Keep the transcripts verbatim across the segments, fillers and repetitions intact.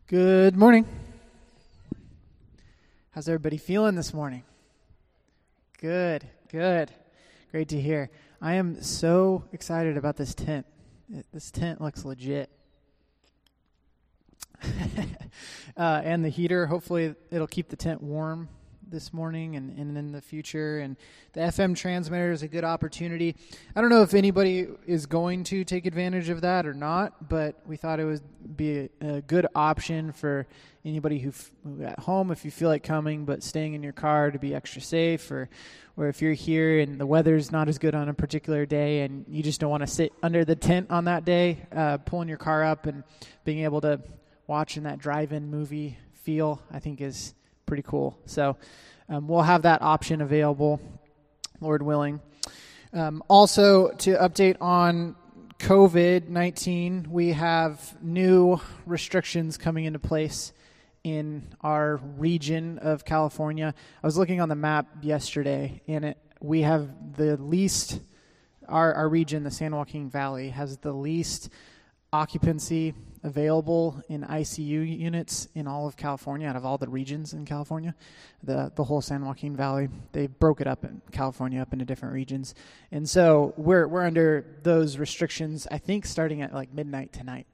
Good morning. How's everybody feeling this morning? Good, good. Great to hear. I am so excited about this tent. This tent looks legit. uh, and the heater, hopefully it'll keep the tent warm this morning and, and in the future. And the F M transmitter is a good opportunity. I don't know if anybody is going to take advantage of that or not, but we thought it would be a, a good option for anybody who f- at home, if you feel like coming but staying in your car to be extra safe, or or if you're here and the weather's not as good on a particular day and you just don't want to sit under the tent on that day, uh, pulling your car up and being able to watch in that drive-in movie feel, I think is pretty cool. So um, we'll have that option available, Lord willing. Um, also, to update on covid nineteen, we have new restrictions coming into place in our region of California. I was looking on the map yesterday, and it, we have the least, our, our region, the San Joaquin Valley, has the least occupancy available in I C U units in all of California, out of all the regions in California, the the whole San Joaquin Valley. They broke it up in California up into different regions. And so we're we're under those restrictions, I think, starting at like midnight tonight.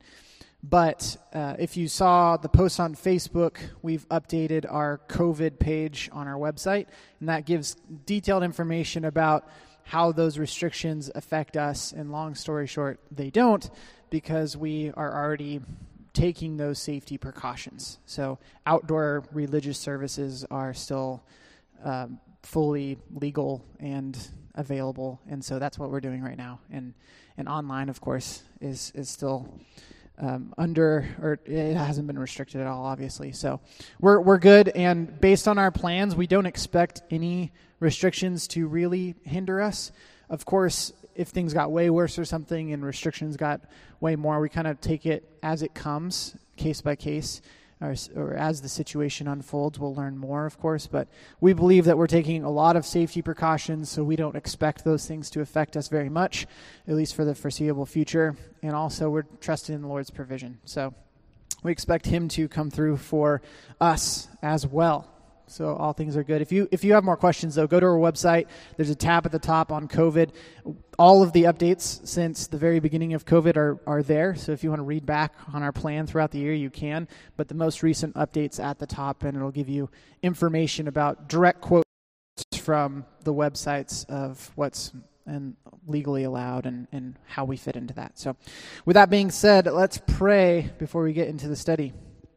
But uh, if you saw the post on Facebook, we've updated our COVID page on our website, and that gives detailed information about how those restrictions affect us. And long story short, they don't, because we are already taking those safety precautions. So outdoor religious services are still um, fully legal and available, and so that's what we're doing right now. And and online, of course, is is still um, under, or it hasn't been restricted at all, obviously. So we're we're good, and based on our plans, we don't expect any restrictions to really hinder us. Of course, if things got way worse or something and restrictions got way more, we kind of take it as it comes, case by case, or, or as the situation unfolds. We'll learn more, of course, but we believe that we're taking a lot of safety precautions, so we don't expect those things to affect us very much, at least for the foreseeable future. And also, we're trusting in the Lord's provision. So we expect Him to come through for us as well. So all things are good. If you if you have more questions, though, go to our website. There's a tab at the top on COVID. All of the updates since the very beginning of COVID are, are there. So if you want to read back on our plan throughout the year, you can. But the most recent updates at the top, and it'll give you information about direct quotes from the websites of what's and legally allowed and, and how we fit into that. So with that being said, let's pray before we get into the study.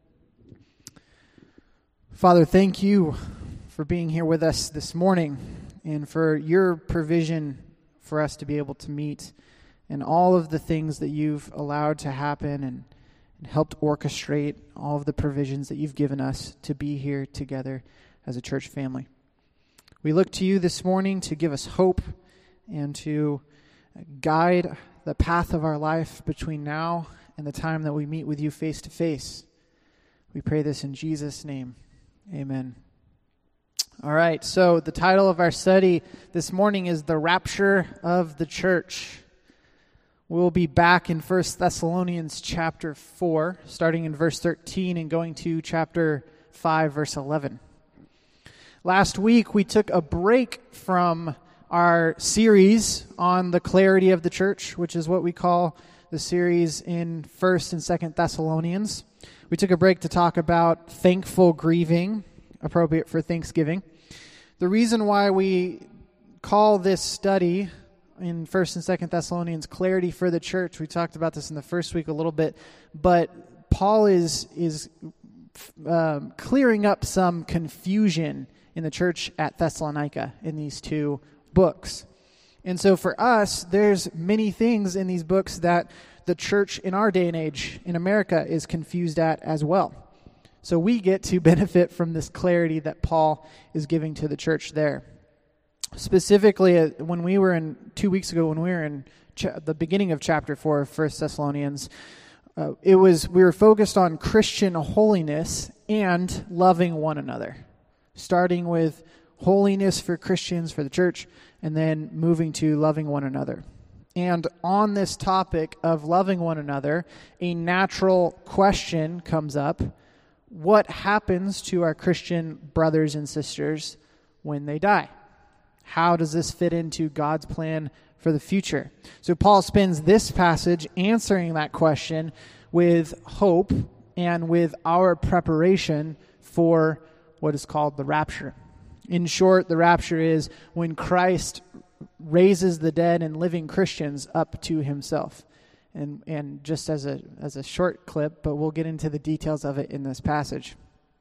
Father, thank you for being here with us this morning and for your provision for us to be able to meet and all of the things that you've allowed to happen and, and helped orchestrate all of the provisions that you've given us to be here together as a church family. We look to you this morning to give us hope and to guide the path of our life between now and the time that we meet with you face to face. We pray this in Jesus' name. Amen. All right, so the title of our study this morning is The Rapture of the Church. We'll be back in First Thessalonians chapter four, starting in verse thirteen and going to chapter five, verse eleven. Last week, we took a break from our series on the clarity of the church, which is what we call the series in First and Second Thessalonians. We took a break to talk about thankful grieving, appropriate for Thanksgiving. The reason why we call this study in First and Second Thessalonians clarity for the church, we talked about this in the first week a little bit, but Paul is is um, clearing up some confusion in the church at Thessalonica in these two books. And so for us, there's many things in these books that the church in our day and age in America is confused at as well. So we get to benefit from this clarity that Paul is giving to the church there. Specifically, when we were in, two weeks ago, when we were in cha- the beginning of chapter four of First Thessalonians, uh, it was, we were focused on Christian holiness and loving one another. Starting with holiness for Christians, for the church, and then moving to loving one another. And on this topic of loving one another, a natural question comes up. What happens to our Christian brothers and sisters when they die? How does this fit into God's plan for the future? So Paul spends this passage answering that question with hope and with our preparation for what is called the rapture. In short, the rapture is when Christ raises the dead and living Christians up to himself. And and just as a as a short clip, but we'll get into the details of it in this passage.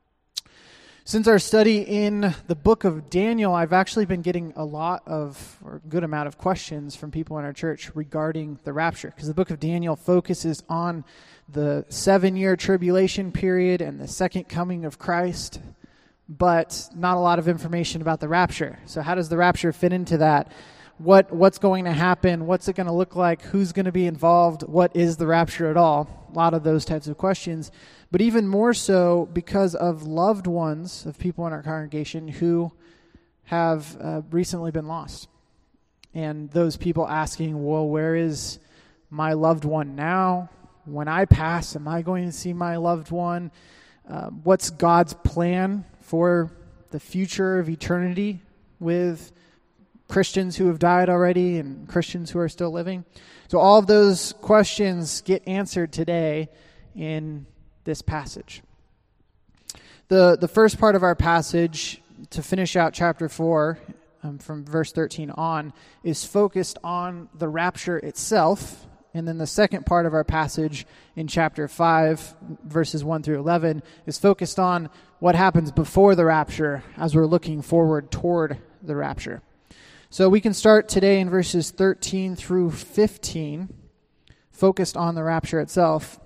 Since our study in the book of Daniel, I've actually been getting a lot of, or a good amount of questions from people in our church regarding the rapture, because the book of Daniel focuses on the seven-year tribulation period and the second coming of Christ, but not a lot of information about the rapture. So how does the rapture fit into that? What what's going to happen? What's it going to look like? Who's going to be involved? What is the rapture at all? A lot of those types of questions. But even more so because of loved ones of people in our congregation who have uh, recently been lost. And those people asking, well, where is my loved one now? When I pass, am I going to see my loved one? Uh, what's God's plan for the future of eternity with Christians who have died already and Christians who are still living? So all of those questions get answered today in this passage. The the first part of our passage, to finish out chapter four, um, from verse thirteen on, is focused on the rapture itself. And then the second part of our passage in chapter five, verses one through eleven, is focused on what happens before the rapture as we're looking forward toward the rapture. So we can start today in verses thirteen through fifteen, focused on the rapture itself.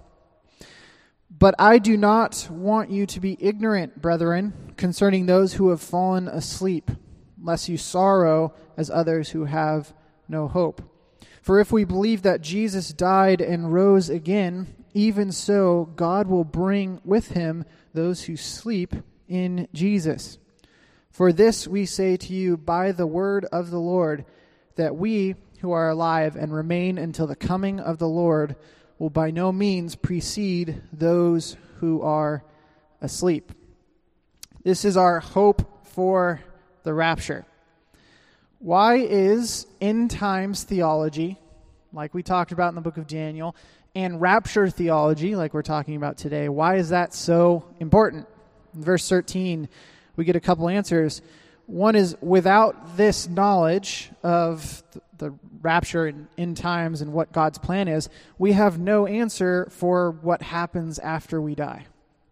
But I do not want you to be ignorant, brethren, concerning those who have fallen asleep, lest you sorrow as others who have no hope. For if we believe that Jesus died and rose again, even so God will bring with him those who sleep in Jesus. For this we say to you by the word of the Lord, that we who are alive and remain until the coming of the Lord will by no means precede those who are asleep. This is our hope for the rapture. Why is end times theology, like we talked about in the book of Daniel, and rapture theology, like we're talking about today, why is that so important? In verse thirteen, we get a couple answers. One is, without this knowledge of the rapture and end times and what God's plan is, we have no answer for what happens after we die.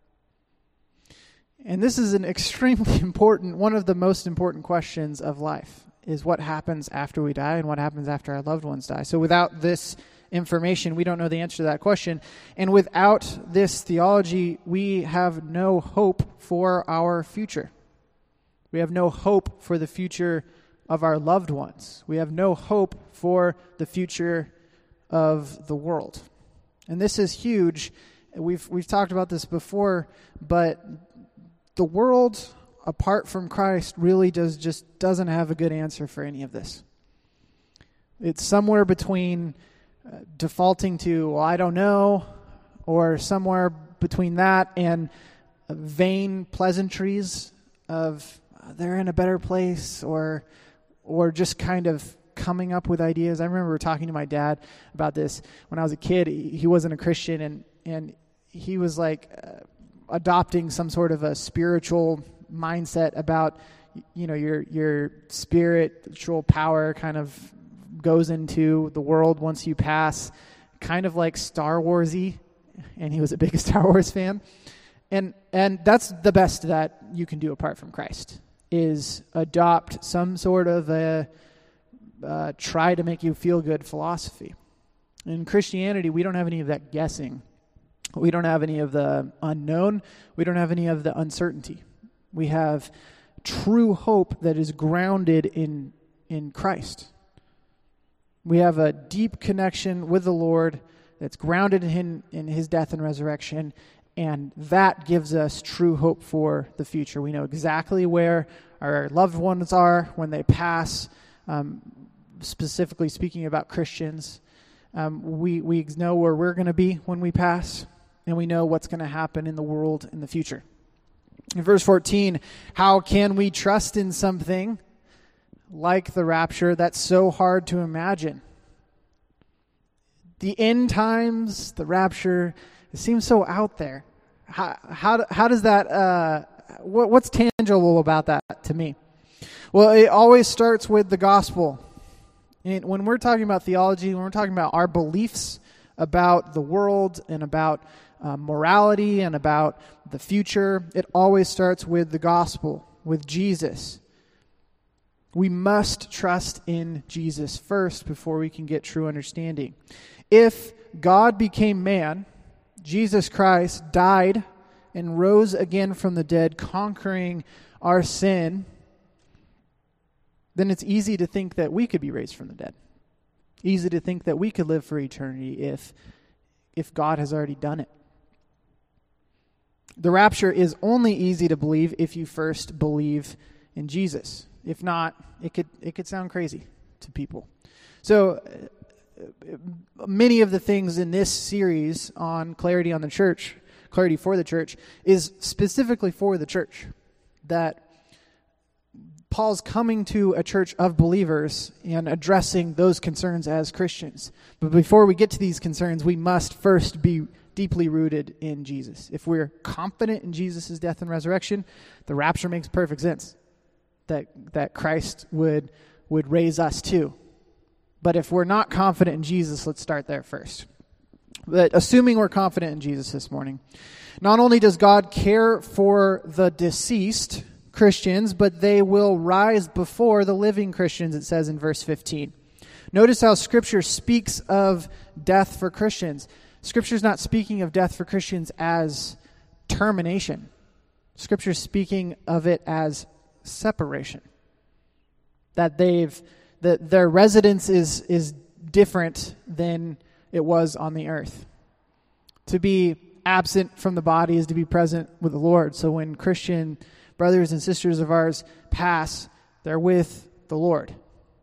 And this is an extremely important, one of the most important questions of life, is what happens after we die and what happens after our loved ones die. So without this information, we don't know the answer to that question. And without this theology, we have no hope for our future. We have no hope for the future of our loved ones. We have no hope for the future of the world. And this is huge. We've we've talked about this before, but the world apart from Christ really does just doesn't have a good answer for any of this. It's somewhere between uh, defaulting to, well, I don't know, or somewhere between that and uh, vain pleasantries of uh, they're in a better place, or or just kind of coming up with ideas. I remember talking to my dad about this when I was a kid. He, he wasn't a Christian, and, and he was like uh, adopting some sort of a spiritual mindset about, you know, your your spiritual power kind of goes into the world once you pass, kind of like Star Wars-y, and he was a big Star Wars fan. And and that's the best that you can do apart from Christ, is adopt some sort of a uh, try to make you feel good philosophy. In Christianity, we don't have any of that guessing. We don't have any of the unknown. We don't have any of the uncertainty. We have true hope that is grounded in in Christ. We have a deep connection with the Lord that's grounded in him, in his death and resurrection, and that gives us true hope for the future. We know exactly where our loved ones are when they pass. Um, specifically speaking about Christians. Um, we, we know where we're going to be when we pass, and we know what's going to happen in the world in the future. In verse fourteen, how can we trust in something like the rapture that's so hard to imagine? The end times, the rapture, it seems so out there. How how, how does that, uh, what, what's tangible about that to me? Well, it always starts with the gospel. And when we're talking about theology, when we're talking about our beliefs about the world and about uh, morality and about the future, it always starts with the gospel, with Jesus. We must trust in Jesus first before we can get true understanding. If God became man, Jesus Christ died and rose again from the dead, conquering our sin, then it's easy to think that we could be raised from the dead. Easy to think that we could live for eternity if, if God has already done it. The rapture is only easy to believe if you first believe in Jesus. If not, it could it could sound crazy to people. So uh, many of the things in this series on clarity on the church, clarity for the church, is specifically for the church. That Paul's coming to a church of believers and addressing those concerns as Christians. But before we get to these concerns, we must first be deeply rooted in Jesus. If we're confident in Jesus' death and resurrection, the rapture makes perfect sense. That that Christ would would raise us too. But if we're not confident in Jesus, let's start there first. But assuming we're confident in Jesus this morning, not only does God care for the deceased Christians, but they will rise before the living Christians, it says in verse fifteen. Notice how Scripture speaks of death for Christians. Scripture's not speaking of death for Christians as termination. Scripture's speaking of it as separation. That they've that their residence is is different than it was on the earth. To be absent from the body is to be present with the Lord. So when Christian brothers and sisters of ours pass, they're with the Lord.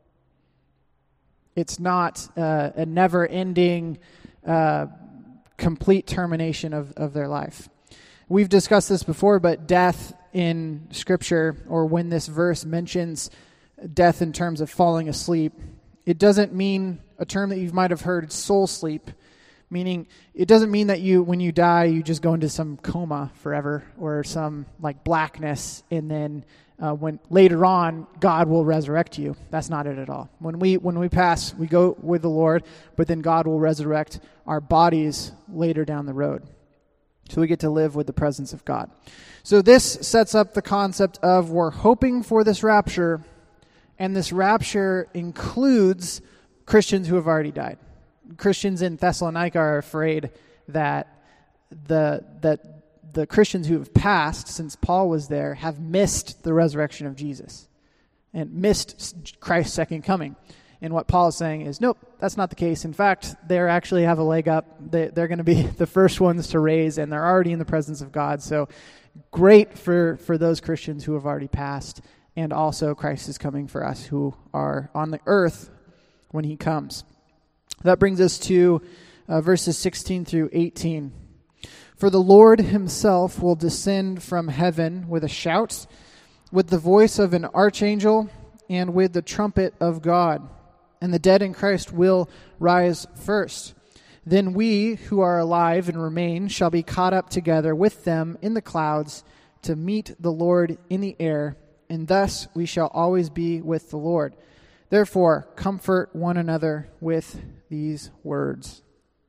It's not uh, a never-ending, uh, complete termination of, of their life. We've discussed this before, but death in Scripture, or when this verse mentions death in terms of falling asleep, it doesn't mean a term that you might have heard, soul sleep, meaning it doesn't mean that you, when you die, you just go into some coma forever or some like blackness, and then uh, when later on God will resurrect you. That's not it at all. When we when we pass, we go with the Lord, but then God will resurrect our bodies later down the road. So we get to live with the presence of God. So this sets up the concept of we're hoping for this rapture, and this rapture includes Christians who have already died. Christians in Thessalonica are afraid that the that the Christians who have passed since Paul was there have missed the resurrection of Jesus and missed Christ's second coming. And what Paul is saying is, nope, that's not the case. In fact, they actually have a leg up. They, they're going to be the first ones to raise, and they're already in the presence of God. So great for, for those Christians who have already passed. And also Christ is coming for us who are on the earth when he comes. That brings us to uh, verses sixteen through eighteen. For the Lord himself will descend from heaven with a shout, with the voice of an archangel, and with the trumpet of God. And the dead in Christ will rise first. Then we who are alive and remain shall be caught up together with them in the clouds to meet the Lord in the air, and thus we shall always be with the Lord. Therefore, comfort one another with these words.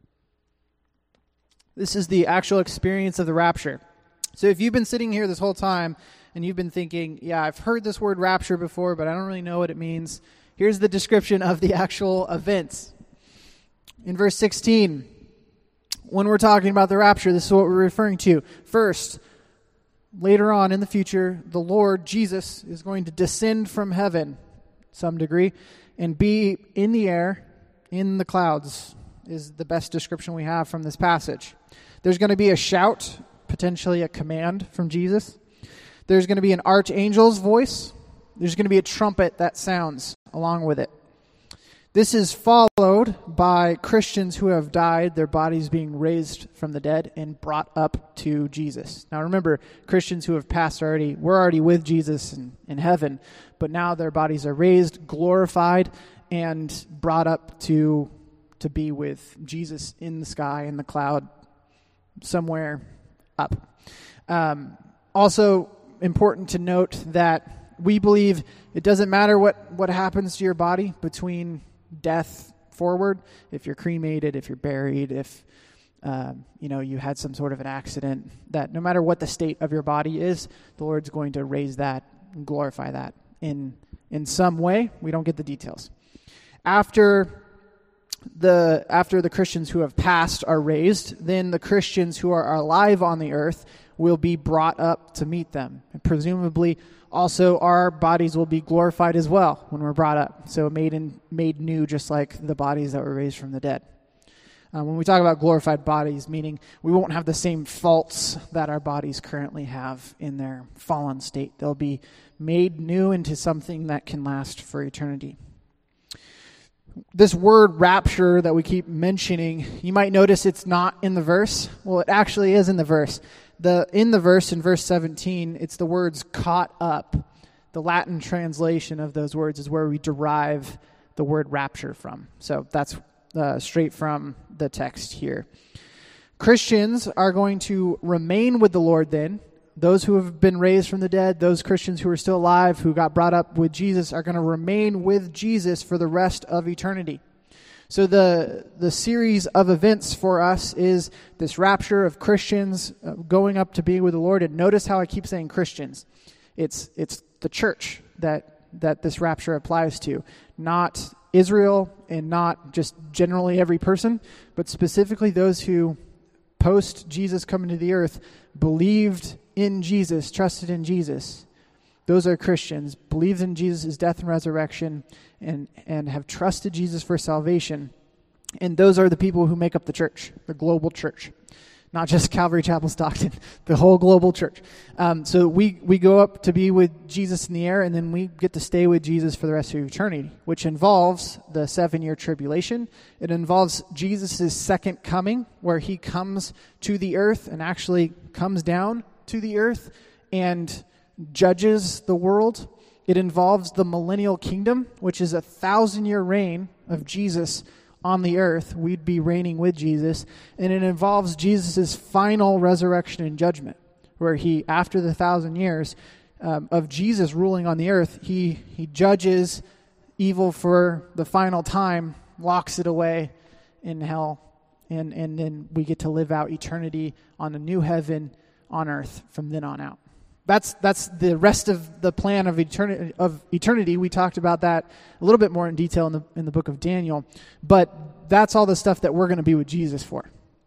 This is the actual experience of the rapture. So if you've been sitting here this whole time and you've been thinking, yeah, I've heard this word rapture before, but I don't really know what it means, here's the description of the actual events. In verse sixteen, when we're talking about the rapture, this is what we're referring to. First, later on in the future, the Lord, Jesus, is going to descend from heaven, some degree, and be in the air, in the clouds, is the best description we have from this passage. There's going to be a shout, potentially a command from Jesus. There's going to be an archangel's voice. There's going to be a trumpet that sounds along with it. This is followed by Christians who have died, their bodies being raised from the dead and brought up to Jesus. Now remember, Christians who have passed already, we're already with Jesus in, in heaven, but now their bodies are raised, glorified, and brought up to, to be with Jesus in the sky, in the cloud, somewhere up. Um, also important to note that we believe it doesn't matter what, what happens to your body between death forward, if you're cremated, if you're buried, if um, you know you had some sort of an accident, that no matter what the state of your body is, the Lord's going to raise that and glorify that in in some way. We don't get the details. After the after the Christians who have passed are raised, then the Christians who are alive on the earth will be brought up to meet them, and presumably also, our bodies will be glorified as well when we're brought up. So made in, made new, just like the bodies that were raised from the dead. Uh, when we talk about glorified bodies, meaning we won't have the same faults that our bodies currently have in their fallen state. They'll be made new into something that can last for eternity. This word rapture that we keep mentioning, you might notice it's not in the verse. Well, it actually is in the verse. The in the verse, in verse seventeen, it's the words caught up. The Latin translation of those words is where we derive the word rapture from. So that's uh, straight from the text here. Christians are going to remain with the Lord then. Those who have been raised from the dead, those Christians who are still alive, who got brought up with Jesus, are going to remain with Jesus for the rest of eternity. So the the series of events for us is this rapture of Christians uh, going up to be with the Lord. And notice how I keep saying Christians. It's it's the church that that this rapture applies to, not Israel and not just generally every person, but specifically those who post Jesus coming to the earth believed in Jesus, trusted in Jesus. Those are Christians, believed in Jesus' death and resurrection, and, and have trusted Jesus for salvation. And those are the people who make up the church, the global church. Not just Calvary Chapel Stockton, the whole global church. Um, so we, we go up to be with Jesus in the air, and then we get to stay with Jesus for the rest of eternity, which involves the seven-year tribulation. It involves Jesus' second coming, where he comes to the earth and actually comes down to the earth and judges the world. It involves the millennial kingdom, which is a thousand-year reign of Jesus on the earth. We'd be reigning with Jesus. And it involves Jesus' final resurrection and judgment, where he, after the thousand years um, of Jesus ruling on the earth, he, he judges evil for the final time, locks it away in hell, and, and then we get to live out eternity on a new heaven on earth from then on out. That's that's the rest of the plan of eternity. Of eternity, we talked about that a little bit more in detail in the in the book of Daniel. But that's all the stuff that we're going to be with Jesus for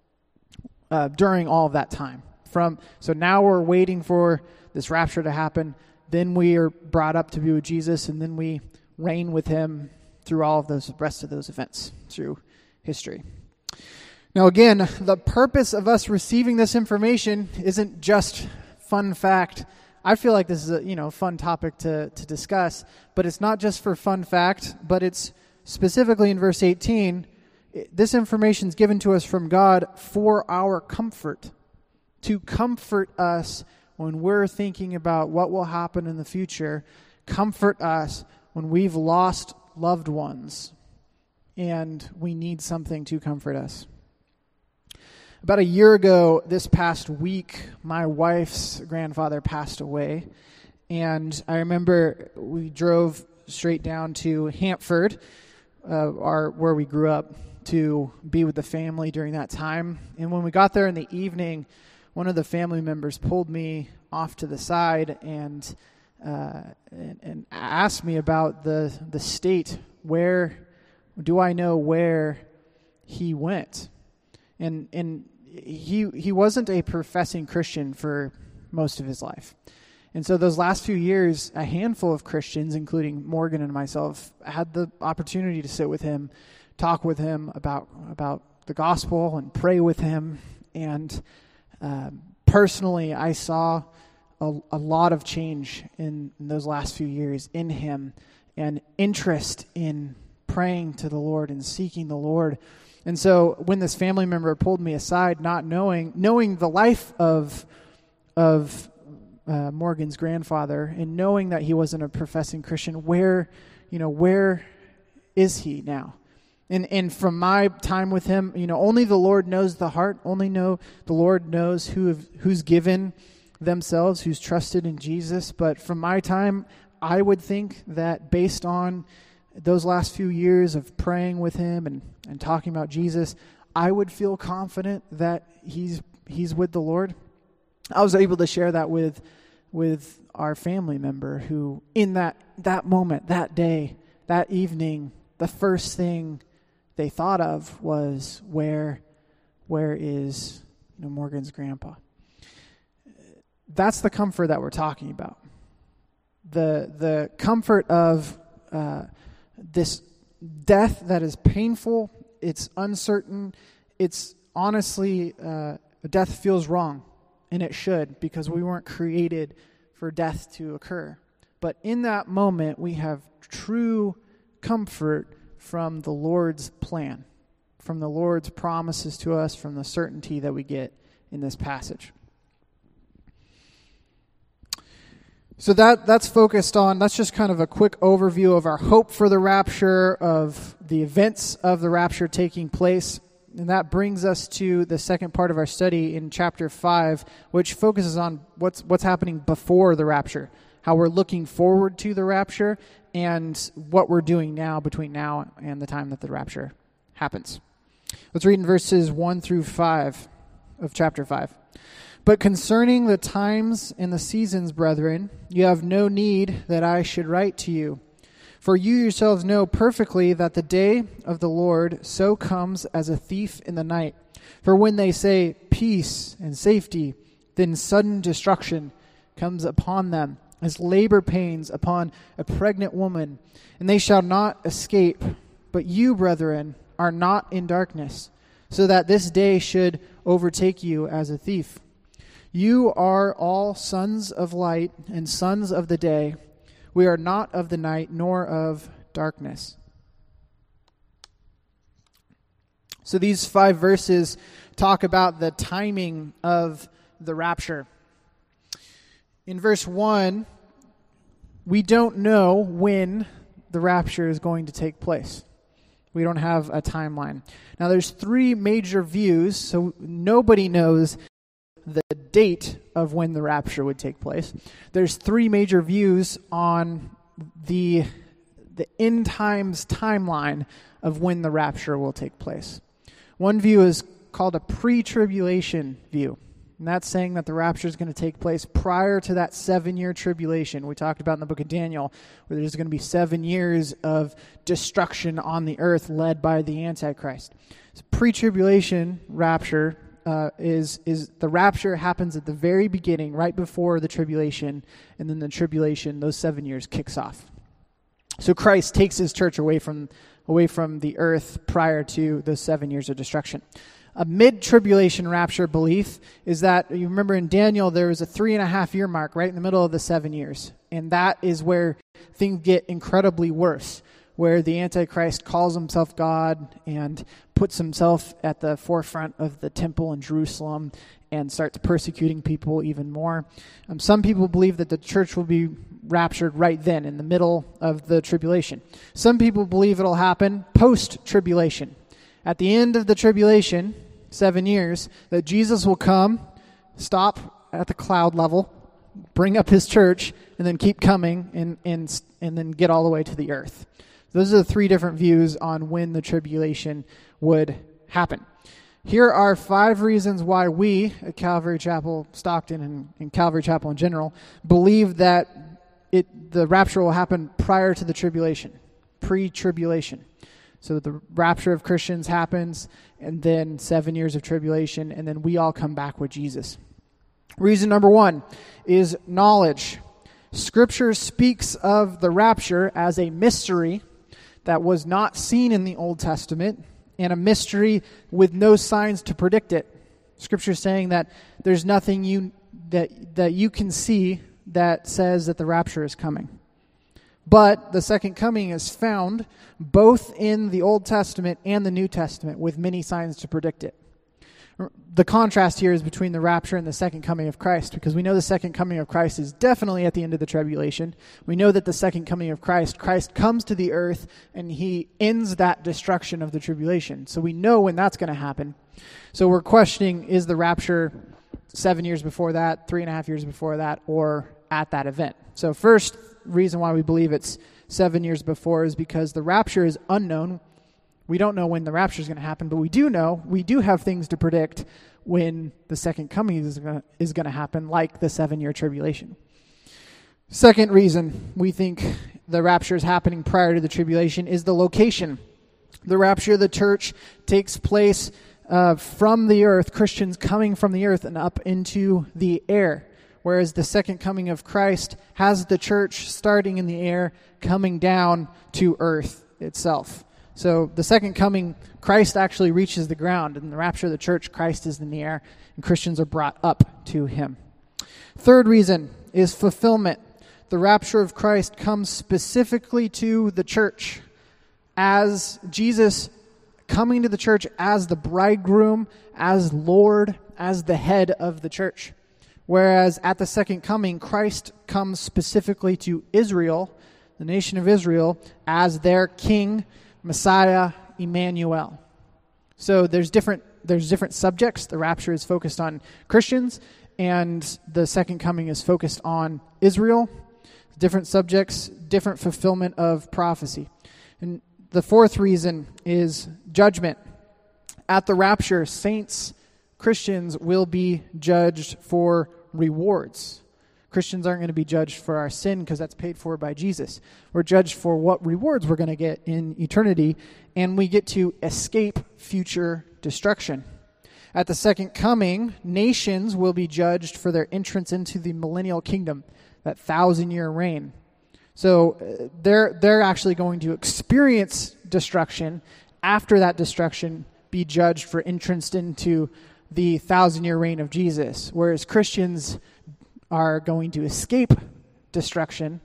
uh, during all of that time. From so now we're waiting for this rapture to happen. Then we are brought up to be with Jesus, and then we reign with him through all of those rest of those events through history. Now, again, the purpose of us receiving this information isn't just fun fact. I feel like this is a you know fun topic to, to discuss, but it's not just for fun fact, but it's specifically in verse eighteen, it, this information is given to us from God for our comfort, to comfort us when we're thinking about what will happen in the future, comfort us when we've lost loved ones and we need something to comfort us. About a year ago, this past week, my wife's grandfather passed away. And I remember we drove straight down to Hampford, uh, our, where we grew up, to be with the family during that time. And when we got there in the evening, one of the family members pulled me off to the side and uh, and, and asked me about the, the state. Where, do I know where he went? And and he he wasn't a professing Christian for most of his life. And so those last few years, a handful of Christians, including Morgan and myself, had the opportunity to sit with him, talk with him about about the gospel and pray with him. And um, personally, I saw a, a lot of change in, in those last few years in him, and interest in praying to the Lord and seeking the Lord. And so when this family member pulled me aside, not knowing, knowing the life of, of uh, Morgan's grandfather, and knowing that he wasn't a professing Christian, where, you know, where is he now? And and from my time with him, you know, only the Lord knows the heart. Only know the Lord knows who have, who's given themselves, who's trusted in Jesus. But from my time, I would think that based on those last few years of praying with him and, and talking about Jesus, I would feel confident that he's he's with the Lord. I was able to share that with with our family member who, in that that moment, that day, that evening, the first thing they thought of was, where where is, you know, Morgan's grandpa? That's the comfort that we're talking about. The the comfort of uh, this death that is painful, it's uncertain, it's honestly, uh, death feels wrong, and it should, because we weren't created for death to occur. But in that moment, we have true comfort from the Lord's plan, from the Lord's promises to us, from the certainty that we get in this passage. So that that's focused on, that's just kind of a quick overview of our hope for the rapture, of the events of the rapture taking place. And that brings us to the second part of our study in chapter five, which focuses on what's what's happening before the rapture, how we're looking forward to the rapture, and what we're doing now between now and the time that the rapture happens. Let's read in verses one through five of chapter five. But concerning the times and the seasons, brethren, you have no need that I should write to you. For you yourselves know perfectly that the day of the Lord so comes as a thief in the night. For when they say peace and safety, then sudden destruction comes upon them, as labor pains upon a pregnant woman, and they shall not escape. But you, brethren, are not in darkness, so that this day should overtake you as a thief. You are all sons of light and sons of the day. We are not of the night nor of darkness. So these five verses talk about the timing of the rapture. In verse one, we don't know when the rapture is going to take place. We don't have a timeline. Now there's three major views, so nobody knows the date of when the rapture would take place. There's three major views on the the end times timeline of when the rapture will take place. One view is called a pre-tribulation view, and that's saying that the rapture is going to take place prior to that seven-year tribulation we talked about in the book of Daniel, where there's going to be seven years of destruction on the earth led by the Antichrist. So pre-tribulation rapture Uh, is is the rapture happens at the very beginning, right before the tribulation, and then the tribulation, those seven years, kicks off. So Christ takes his church away from away from the earth prior to those seven years of destruction. A mid-tribulation rapture belief is that, you remember in Daniel, there was a three and a half year mark right in the middle of the seven years, and that is where things get incredibly worse, where the Antichrist calls himself God and puts himself at the forefront of the temple in Jerusalem and starts persecuting people even more. Um, some people believe that the church will be raptured right then, in the middle of the tribulation. Some people believe it'll happen post-tribulation. At the end of the tribulation, seven years, that Jesus will come, stop at the cloud level, bring up his church, and then keep coming and and and then get all the way to the earth. Those are the three different views on when the tribulation would happen. Here are five reasons why we at Calvary Chapel Stockton and, and Calvary Chapel in general believe that it the rapture will happen prior to the tribulation, pre-tribulation. So the rapture of Christians happens, and then seven years of tribulation, and then we all come back with Jesus. Reason number one is knowledge. Scripture speaks of the rapture as a mystery that was not seen in the Old Testament, and a mystery with no signs to predict it. Scripture is saying that there's nothing you that that you can see that says that the rapture is coming. But the second coming is found both in the Old Testament and the New Testament with many signs to predict it. The contrast here is between the rapture and the second coming of Christ, because we know the second coming of Christ is definitely at the end of the tribulation. We know that the second coming of Christ, Christ comes to the earth and he ends that destruction of the tribulation. So we know when that's going to happen. So we're questioning, is the rapture seven years before that, three and a half years before that, or at that event? So first reason why we believe it's seven years before is because the rapture is unknown. We don't know when the rapture is going to happen, but we do know, we do have things to predict when the second coming is going to, is going to happen, like the seven-year tribulation. Second reason we think the rapture is happening prior to the tribulation is the location. The rapture of the church takes place uh, from the earth, Christians coming from the earth and up into the air, whereas the second coming of Christ has the church starting in the air, coming down to earth itself. So the second coming, Christ actually reaches the ground. In the rapture of the church, Christ is in the air, and Christians are brought up to him. Third reason is fulfillment. The rapture of Christ comes specifically to the church as Jesus coming to the church as the bridegroom, as Lord, as the head of the church. Whereas at the second coming, Christ comes specifically to Israel, the nation of Israel, as their king, Messiah, Emmanuel. So there's different there's different subjects. The rapture is focused on Christians, and the second coming is focused on Israel. Different subjects, different fulfillment of prophecy. And the fourth reason is judgment. At the rapture, saints, Christians will be judged for rewards. Christians aren't going to be judged for our sin because that's paid for by Jesus. We're judged for what rewards we're going to get in eternity, and we get to escape future destruction. At the second coming, nations will be judged for their entrance into the millennial kingdom, that thousand-year reign. So uh, they're they're actually going to experience destruction, after that destruction be judged for entrance into the thousand-year reign of Jesus, whereas Christians are going to escape destruction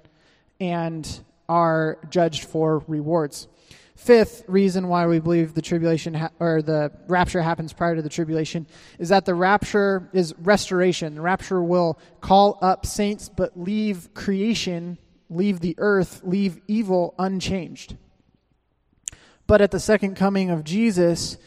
and are judged for rewards. Fifth reason why we believe the tribulation ha- or the rapture happens prior to the tribulation is that the rapture is restoration. The rapture will call up saints but leave creation, leave the earth, leave evil unchanged. But at the second coming of Jesus,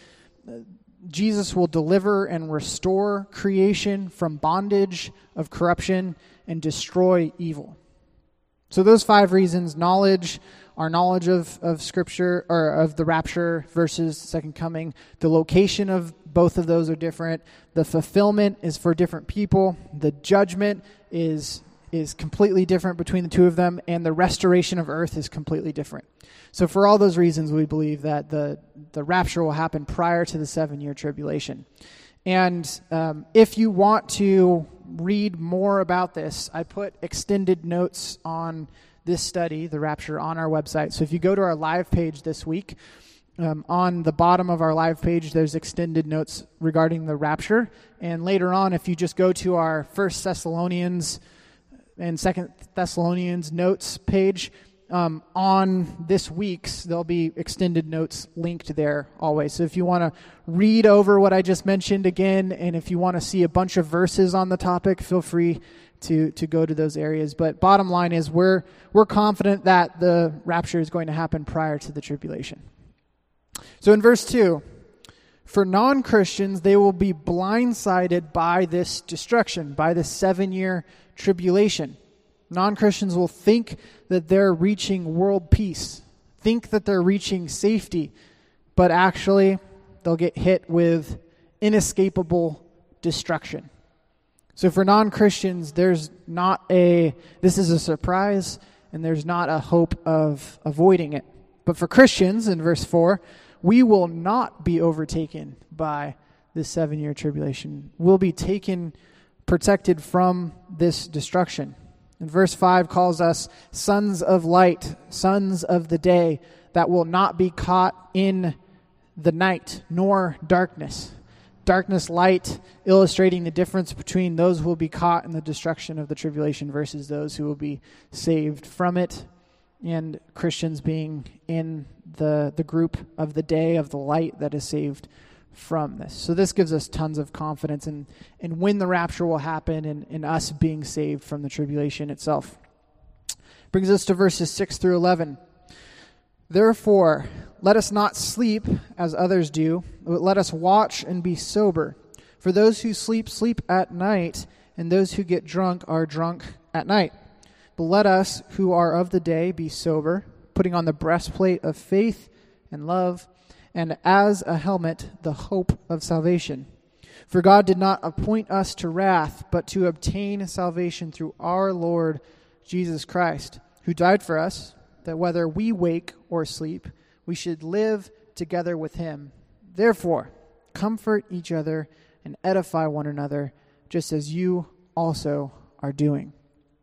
Jesus will deliver and restore creation from bondage of corruption and destroy evil. So those five reasons, knowledge, our knowledge of, of Scripture, or of the rapture versus second coming, the location of both of those are different. The fulfillment is for different people. The judgment is is completely different between the two of them, and the restoration of earth is completely different. So for all those reasons, we believe that the, the rapture will happen prior to the seven-year tribulation. And um, if you want to read more about this, I put extended notes on this study, the rapture, on our website. So if you go to our live page this week, um, on the bottom of our live page, there's extended notes regarding the rapture. And later on, if you just go to our First Thessalonians and Second Thessalonians notes page, um, on this week's, there'll be extended notes linked there always. So if you want to read over what I just mentioned again, and if you want to see a bunch of verses on the topic, feel free to to go to those areas. But bottom line is we're we're confident that the rapture is going to happen prior to the tribulation. So in verse two, for non-Christians, they will be blindsided by this destruction, by this seven-year tribulation. Non-Christians will think that they're reaching world peace, think that they're reaching safety, but actually they'll get hit with inescapable destruction. So for non-Christians, there's not a, this is a surprise, and there's not a hope of avoiding it. But for Christians, in verse four, we will not be overtaken by this seven-year tribulation. We'll be taken, protected from this destruction. And verse five calls us sons of light, sons of the day, that will not be caught in the night, nor darkness. Darkness, light, illustrating the difference between those who will be caught in the destruction of the tribulation versus those who will be saved from it and Christians being in the the group of the day of the light that is saved from this. So this gives us tons of confidence in, in when the rapture will happen and in us being saved from the tribulation itself. Brings us to verses six through eleven. Therefore, let us not sleep as others do, but let us watch and be sober. For those who sleep, sleep at night, and those who get drunk are drunk at night. But let us, who are of the day, be sober, putting on the breastplate of faith and love, and as a helmet, the hope of salvation. For God did not appoint us to wrath, but to obtain salvation through our Lord Jesus Christ, who died for us, that whether we wake or sleep, we should live together with him. Therefore, comfort each other and edify one another, just as you also are doing.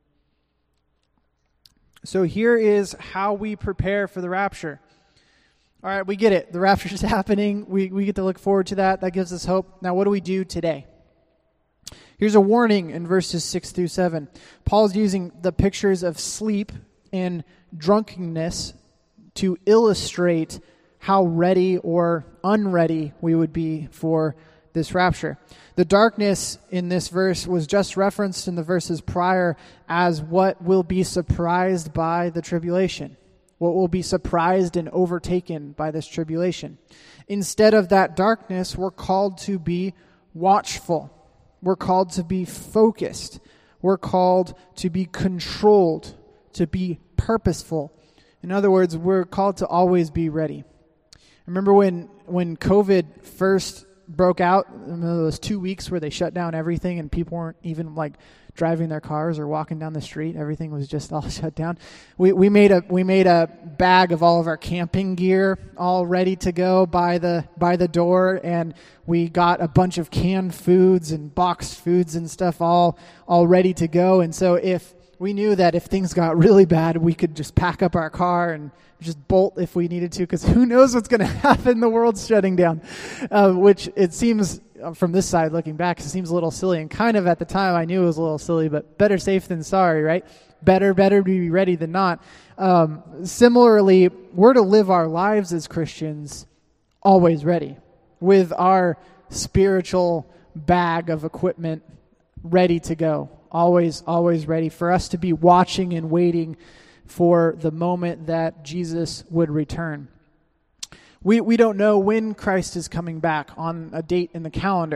So here is how we prepare for the rapture. All right, we get it. The rapture is happening. We we get to look forward to that. That gives us hope. Now, what do we do today? Here's a warning in verses six through seven. Paul's using the pictures of sleep and drunkenness to illustrate how ready or unready we would be for this rapture. The darkness in this verse was just referenced in the verses prior as what will be surprised by the tribulation, what will be surprised and overtaken by this tribulation. Instead of that darkness, we're called to be watchful. We're called to be focused. We're called to be controlled, to be purposeful. In other words, we're called to always be ready. Remember when when COVID first broke out, those two weeks where they shut down everything and people weren't even like driving their cars or walking down the street. Everything was just all shut down. We we made a we made a bag of all of our camping gear all ready to go by the by the door, and we got a bunch of canned foods and boxed foods and stuff all all ready to go. And so if we knew that if things got really bad, we could just pack up our car and just bolt if we needed to, because who knows what's going to happen? The world's shutting down, uh, which it seems from this side looking back, it seems a little silly. And kind of at the time I knew it was a little silly, but better safe than sorry, right? Better, better to be ready than not. Um, similarly, we're to live our lives as Christians always ready, with our spiritual bag of equipment ready to go. Always, always ready for us to be watching and waiting for the moment that Jesus would return. We we don't know when Christ is coming back on a date in the calendar,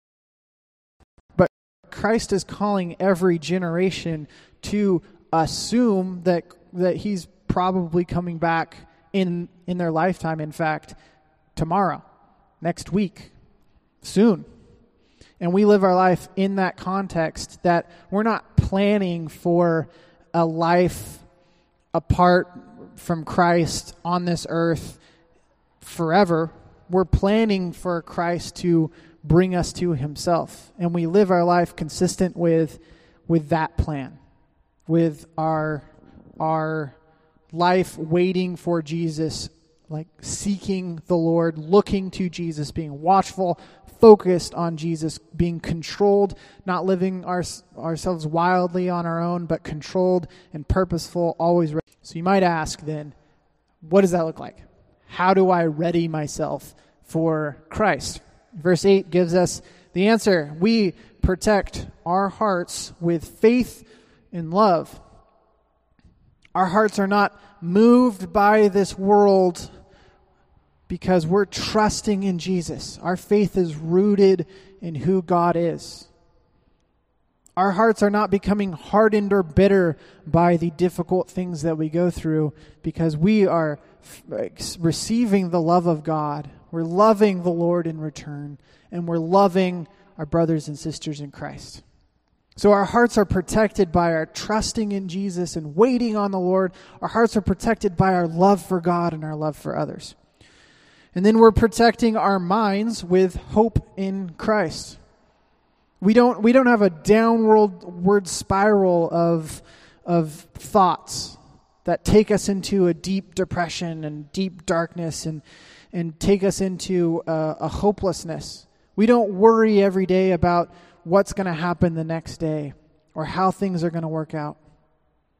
but Christ is calling every generation to assume that that he's probably coming back in in their lifetime. In fact, tomorrow, next week, soon. And we live our life in that context, that we're not planning for a life apart from Christ on this earth forever. We're planning for Christ to bring us to himself. And we live our life consistent with with that plan, with our our life waiting for Jesus, like seeking the Lord, looking to Jesus, being watchful, focused on Jesus, being controlled, not living our, ourselves wildly on our own, but controlled and purposeful, always ready. So you might ask then, what does that look like? How do I ready myself for Christ? Verse eight gives us the answer. We protect our hearts with faith and love. Our hearts are not moved by this world because we're trusting in Jesus. Our faith is rooted in who God is. Our hearts are not becoming hardened or bitter by the difficult things that we go through, because we are f- receiving the love of God. We're loving the Lord in return, and we're loving our brothers and sisters in Christ. So our hearts are protected by our trusting in Jesus and waiting on the Lord. Our hearts are protected by our love for God and our love for others. And then we're protecting our minds with hope in Christ. We don't we don't have a downward spiral of of thoughts that take us into a deep depression and deep darkness and and take us into a, a hopelessness. We don't worry every day about what's going to happen the next day or how things are going to work out.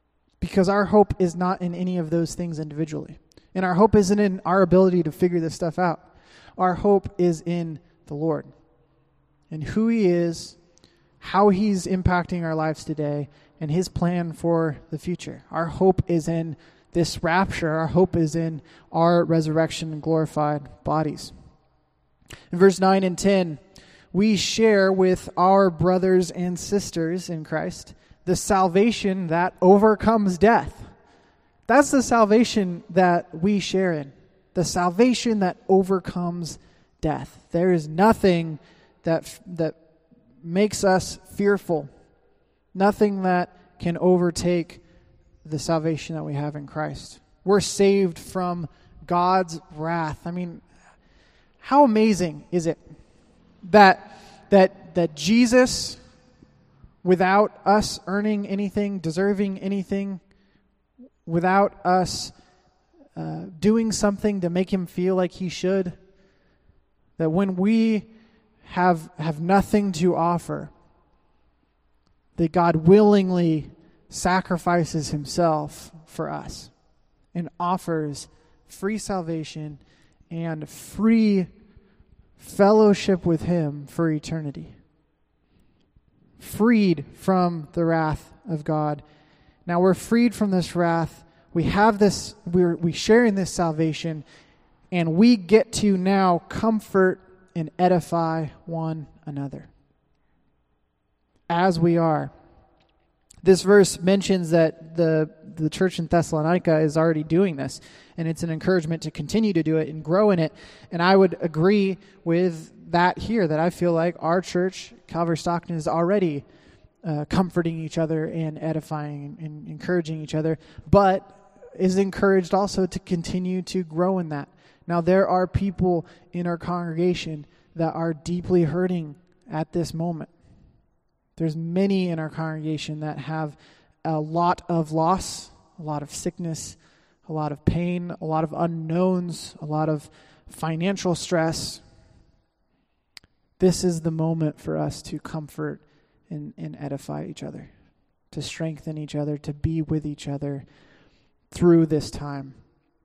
because our hope is not in any of those things individually. And our hope isn't in our ability to figure this stuff out. Our hope is in the Lord and who He is, how He's impacting our lives today, and His plan for the future. Our hope is in this rapture. Our hope is in our resurrection and glorified bodies. In verse nine and ten, we share with our brothers and sisters in Christ the salvation that overcomes death. That's the salvation that we share in. The salvation that overcomes death. There is nothing that that makes us fearful. Nothing that can overtake the salvation that we have in Christ. We're saved from God's wrath. I mean, how amazing is it that that that Jesus, without us earning anything, deserving anything, without us uh, doing something to make Him feel like He should, that when we have have nothing to offer, that God willingly sacrifices Himself for us and offers free salvation and free fellowship with Him for eternity. Freed from the wrath of God. Now we're freed from this wrath. We have this, we're we share in this salvation, and we get to now comfort and edify one another as we are. This verse mentions that the the church in Thessalonica is already doing this, and it's an encouragement to continue to do it and grow in it. And I would agree with that here, that I feel like our church, Calvary Stockton, is already uh, comforting each other and edifying and encouraging each other, but is encouraged also to continue to grow in that. Now, there are people in our congregation that are deeply hurting at this moment. There's many in our congregation that have a lot of loss, a lot of sickness, a lot of pain, a lot of unknowns, a lot of financial stress. This is the moment for us to comfort and, and edify each other, to strengthen each other, to be with each other through this time.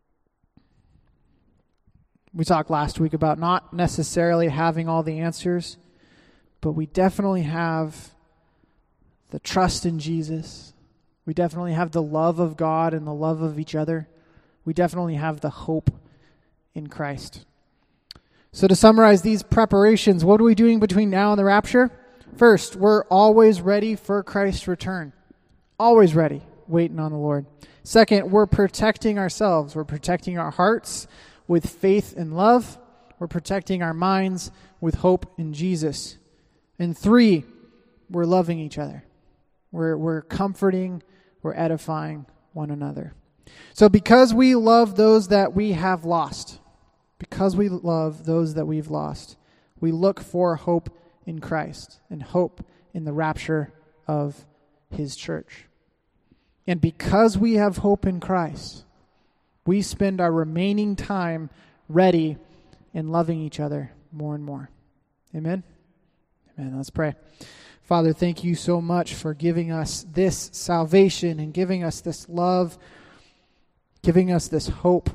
We talked last week about not necessarily having all the answers, but we definitely have the trust in Jesus. We definitely have the love of God and the love of each other. We definitely have the hope in Christ. So to summarize these preparations, what are we doing between now and the rapture? First, we're always ready for Christ's return. Always ready, waiting on the Lord. Second, we're protecting ourselves. We're protecting our hearts with faith and love. We're protecting our minds with hope in Jesus. And three, we're loving each other. We're, we're comforting, we're edifying one another. So because we love those that we have lost, because we love those that we've lost, we look for hope in Christ and hope in the rapture of His church. And because we have hope in Christ, we spend our remaining time ready and loving each other more and more. Amen? Amen. Let's pray. Father, thank you so much for giving us this salvation and giving us this love, giving us this hope.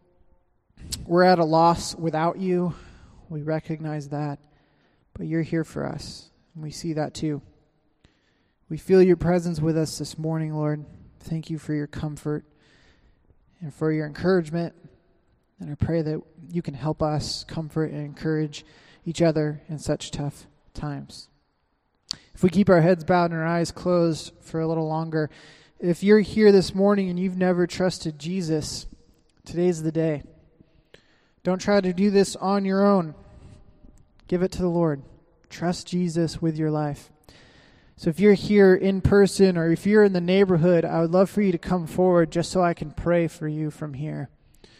We're at a loss without you. We recognize that. But you're here for us, and we see that too. We feel your presence with us this morning, Lord. Thank you for your comfort and for your encouragement. And I pray that you can help us comfort and encourage each other in such tough times. If we keep our heads bowed and our eyes closed for a little longer, if you're here this morning and you've never trusted Jesus, today's the day. Don't try to do this on your own. Give it to the Lord. Trust Jesus with your life. So if you're here in person or if you're in the neighborhood, I would love for you to come forward just so I can pray for you from here.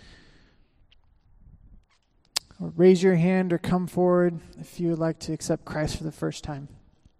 Or raise your hand or come forward if you would like to accept Christ for the first time.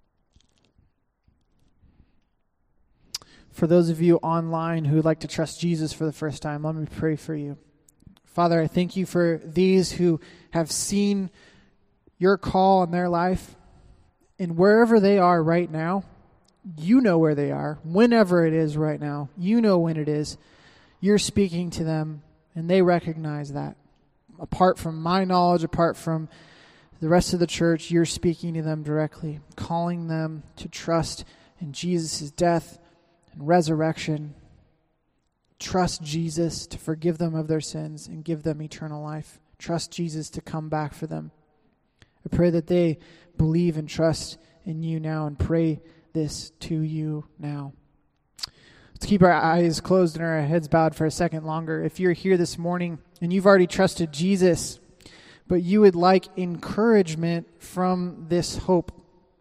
For those of you online who would like to trust Jesus for the first time, let me pray for you. Father, I thank you for these who have seen your call in their life. And wherever they are right now, you know where they are, whenever it is right now. You know when it is. You're speaking to them, and they recognize that. Apart from my knowledge, apart from the rest of the church, you're speaking to them directly, calling them to trust in Jesus' death and resurrection. Trust Jesus to forgive them of their sins and give them eternal life. Trust Jesus to come back for them. I pray that they believe and trust in you now, and pray this to you now. Let's keep our eyes closed and our heads bowed for a second longer. If you're here this morning and you've already trusted Jesus, but you would like encouragement from this hope,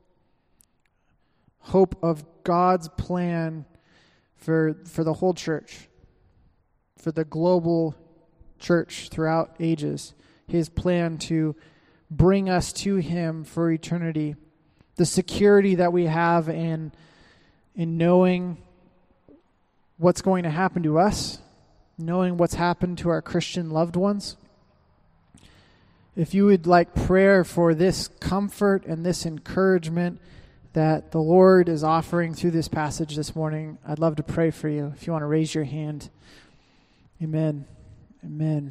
hope of God's plan for, for the whole church, for the global church throughout ages, his plan to bring us to him for eternity, the security that we have in, in knowing what's going to happen to us, knowing what's happened to our Christian loved ones. If you would like prayer for this comfort and this encouragement that the Lord is offering through this passage this morning, I'd love to pray for you. If you want to raise your hand. Amen. Amen.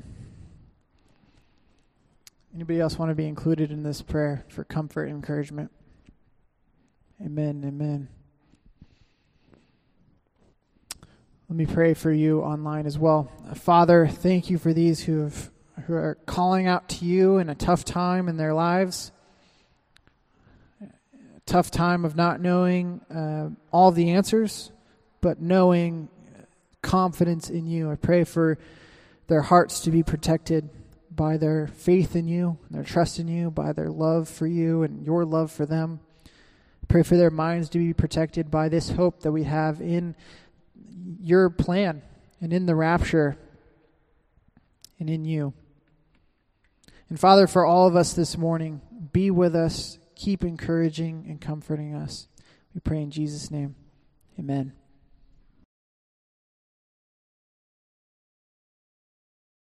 Anybody else want to be included in this prayer for comfort and encouragement? Amen. Amen. Let me pray for you online as well. Father, thank you for these who have who are calling out to you in a tough time in their lives, a tough time of not knowing uh, all the answers, but knowing confidence in you. I pray for their hearts to be protected by their faith in you, their trust in you, by their love for you and your love for them. I pray for their minds to be protected by this hope that we have in your plan and in the rapture and in you. And Father, for all of us this morning, be with us, keep encouraging and comforting us. We pray in Jesus' name. Amen.